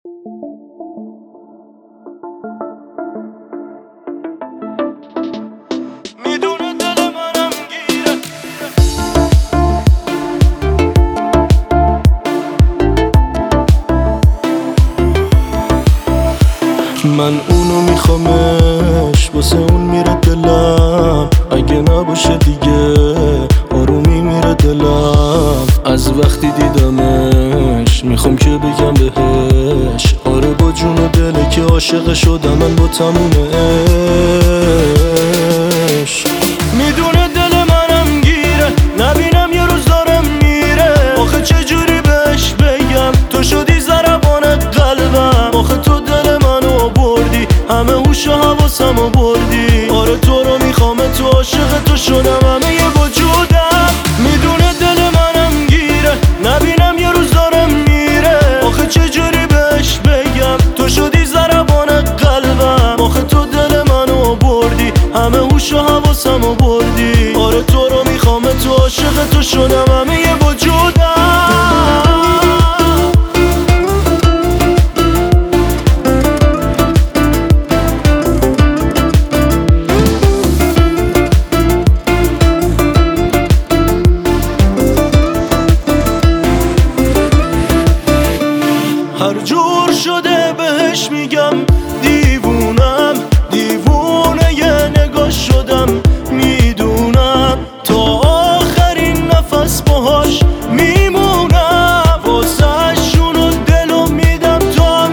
میدونه دل منم گیره. من اونو میخوامش، واسه اون میره دلم. اگه نباشه دیگه آرومی میره دلم. از وقتی دیدمش میخوام که بگم بهش آره با جون و دله که عاشق شدم من با تموم عشق. میدونه دل منم گیره، نبینم یه روز دارم میره. آخه چجوری بهش بگم تو شدی ضربان قلبم. آخه تو دل منو بردی، همه هوش و حواسمو بردی. آره تو رو میخوام، تو عاشق تو شدم همه یه وجودم. میدونه دل منم گیره، نبینم یه روز دارم میره. آخه چجوری بهش بگم تو شدی ضربان قلبم. آخه تو دل منو بردی، همه هوش و حواسمو بردی. آره تو رو میخوام، تو عاشق تو شدم همه یه وجودم. هر جور شده بهش میگم دیوونم، دیوونه یه نگاه شدم. میدونم تا آخرین نفس باهاش میمونم. واسه شونو دلو میدم تا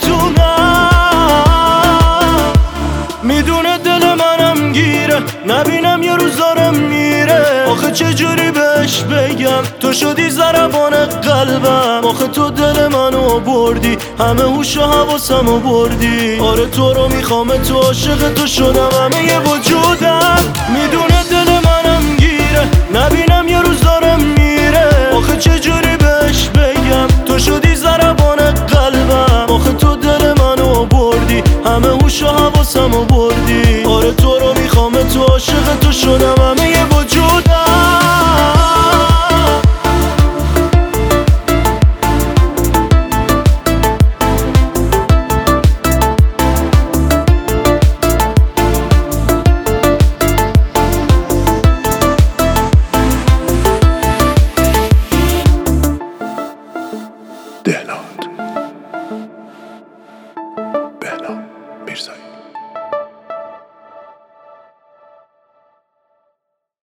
میتونم. میدونه دل منم گیره، نبینم یه روز دارم میره. آخه چجوری بهش بگم تو شدی ضربان قلبم. آخه تو دل منو بردی، همه هوش و حواسمو بردی. آره تو رو میخوام، تو عاشق تو شدم همه یه وجودم. میدونه دل منم گیره، نبینم یه روز دارم میره. آخه چجوری